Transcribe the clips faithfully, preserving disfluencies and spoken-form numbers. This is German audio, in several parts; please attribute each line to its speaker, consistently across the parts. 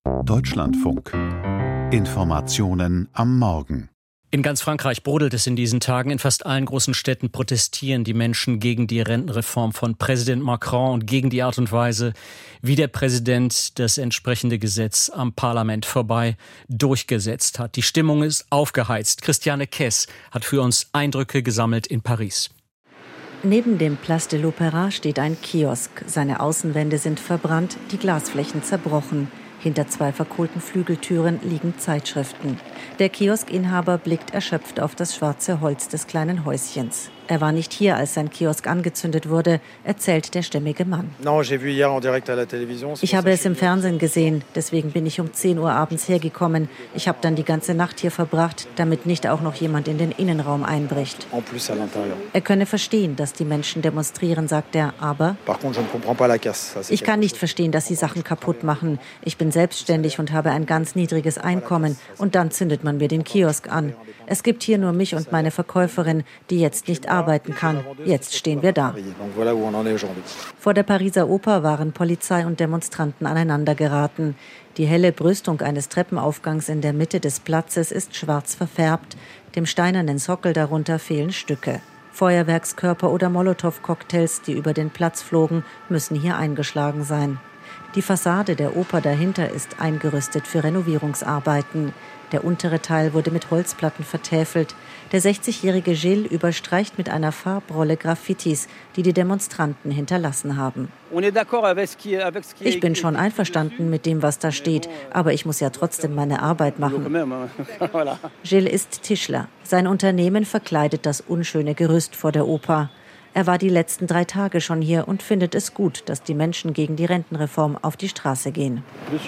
Speaker 1: Deutschlandfunk. Informationen am Morgen.
Speaker 2: In ganz Frankreich brodelt es in diesen Tagen. In fast allen großen Städten protestieren die Menschen gegen die Rentenreform von Präsident Macron und gegen die Art und Weise, wie der Präsident das entsprechende Gesetz am Parlament vorbei durchgesetzt hat. Die Stimmung ist aufgeheizt. Christiane Kess hat für uns Eindrücke gesammelt in Paris.
Speaker 3: Neben dem Place de l'Opéra steht ein Kiosk. Seine Außenwände sind verbrannt, die Glasflächen zerbrochen. Hinter zwei verkohlten Flügeltüren liegen Zeitschriften. Der Kioskinhaber blickt erschöpft auf das schwarze Holz des kleinen Häuschens. Er war nicht hier, als sein Kiosk angezündet wurde, erzählt der stämmige Mann. Ich habe es im Fernsehen gesehen, deswegen bin ich um zehn Uhr abends hergekommen. Ich habe dann die ganze Nacht hier verbracht, damit nicht auch noch jemand in den Innenraum einbricht. Er könne verstehen, dass die Menschen demonstrieren, sagt er, aber ich kann nicht verstehen, dass sie Sachen kaputt machen. Ich bin selbstständig und habe ein ganz niedriges Einkommen und dann zündet man mir den Kiosk an. Es gibt hier nur mich und meine Verkäuferin, die jetzt nicht arbeiten kann. Jetzt stehen wir da. Vor der Pariser Oper waren Polizei und Demonstranten aneinander geraten. Die helle Brüstung eines Treppenaufgangs in der Mitte des Platzes ist schwarz verfärbt. Dem steinernen Sockel darunter fehlen Stücke. Feuerwerkskörper oder Molotow-Cocktails, die über den Platz flogen, müssen hier eingeschlagen sein. Die Fassade der Oper dahinter ist eingerüstet für Renovierungsarbeiten. Der untere Teil wurde mit Holzplatten vertäfelt. Der sechzigjährige Gilles überstreicht mit einer Farbrolle Graffitis, die die Demonstranten hinterlassen haben. Ich bin schon einverstanden mit dem, was da steht, aber ich muss ja trotzdem meine Arbeit machen. Gilles ist Tischler. Sein Unternehmen verkleidet das unschöne Gerüst vor der Oper. Er war die letzten drei Tage schon hier und findet es gut, dass die Menschen gegen die Rentenreform auf die Straße gehen.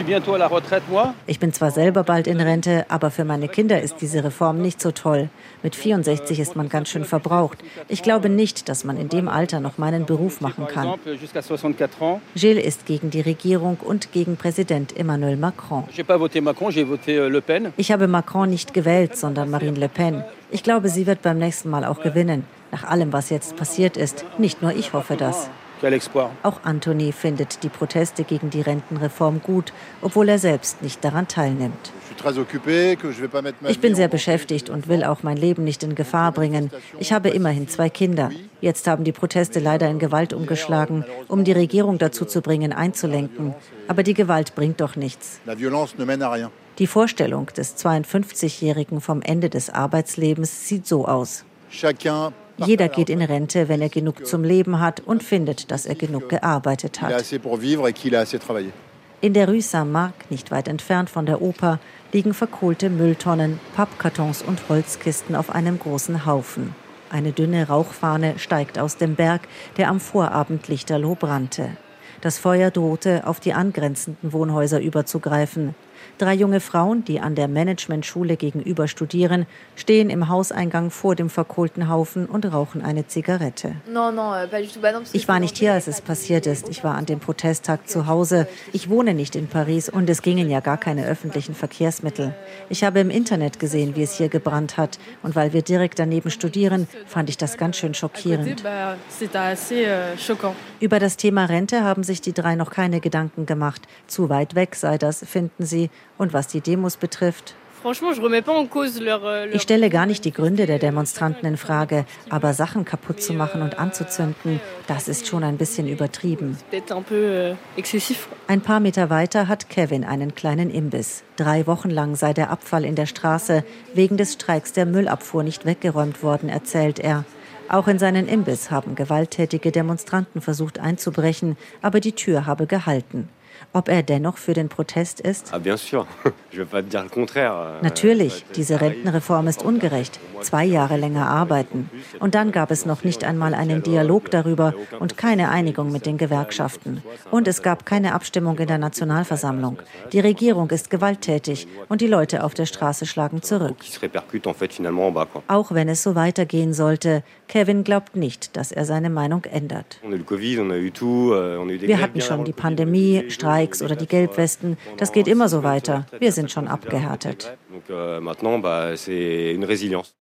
Speaker 3: Ich bin zwar selber bald in Rente, aber für meine Kinder ist diese Reform nicht so toll. Mit vierundsechzig ist man ganz schön verbraucht. Ich glaube nicht, dass man in dem Alter noch meinen Beruf machen kann. Gilles ist gegen die Regierung und gegen Präsident Emmanuel Macron. Ich habe Macron nicht gewählt, sondern Marine Le Pen. Ich glaube, sie wird beim nächsten Mal auch gewinnen. Nach allem, was jetzt passiert ist. Nicht nur ich hoffe das. Auch Anthony findet die Proteste gegen die Rentenreform gut, obwohl er selbst nicht daran teilnimmt. Ich bin sehr beschäftigt und will auch mein Leben nicht in Gefahr bringen. Ich habe immerhin zwei Kinder. Jetzt haben die Proteste leider in Gewalt umgeschlagen, um die Regierung dazu zu bringen, einzulenken. Aber die Gewalt bringt doch nichts. Die Vorstellung des zweiundfünfzigjährigen vom Ende des Arbeitslebens sieht so aus. Jeder geht in Rente, wenn er genug zum Leben hat und findet, dass er genug gearbeitet hat. In der Rue Saint-Marc, nicht weit entfernt von der Oper, liegen verkohlte Mülltonnen, Pappkartons und Holzkisten auf einem großen Haufen. Eine dünne Rauchfahne steigt aus dem Berg, der am Vorabend lichterloh brannte. Das Feuer drohte, auf die angrenzenden Wohnhäuser überzugreifen. Drei junge Frauen, die an der Managementschule gegenüber studieren, stehen im Hauseingang vor dem verkohlten Haufen und rauchen eine Zigarette. Ich war nicht hier, als es passiert ist. Ich war an dem Protesttag zu Hause. Ich wohne nicht in Paris und es gingen ja gar keine öffentlichen Verkehrsmittel. Ich habe im Internet gesehen, wie es hier gebrannt hat. Und weil wir direkt daneben studieren, fand ich das ganz schön schockierend. Über das Thema Rente haben sich die drei noch keine Gedanken gemacht. Zu weit weg sei das, finden sie. Und was die Demos betrifft, ich stelle gar nicht die Gründe der Demonstranten in Frage, aber Sachen kaputt zu machen und anzuzünden, das ist schon ein bisschen übertrieben. Ein paar Meter weiter hat Kevin einen kleinen Imbiss. Drei Wochen lang sei der Abfall in der Straße wegen des Streiks der Müllabfuhr nicht weggeräumt worden, erzählt er. Auch in seinen Imbiss haben gewalttätige Demonstranten versucht einzubrechen, aber die Tür habe gehalten. Ob er dennoch für den Protest ist? Natürlich, diese Rentenreform ist ungerecht. Zwei Jahre länger arbeiten. Und dann gab es noch nicht einmal einen Dialog darüber und keine Einigung mit den Gewerkschaften. Und es gab keine Abstimmung in der Nationalversammlung. Die Regierung ist gewalttätig und die Leute auf der Straße schlagen zurück. Auch wenn es so weitergehen sollte, Kevin glaubt nicht, dass er seine Meinung ändert. Wir hatten schon die Pandemie, Streiks oder die Gelbwesten. Das geht immer so weiter. Wir sind schon abgehärtet.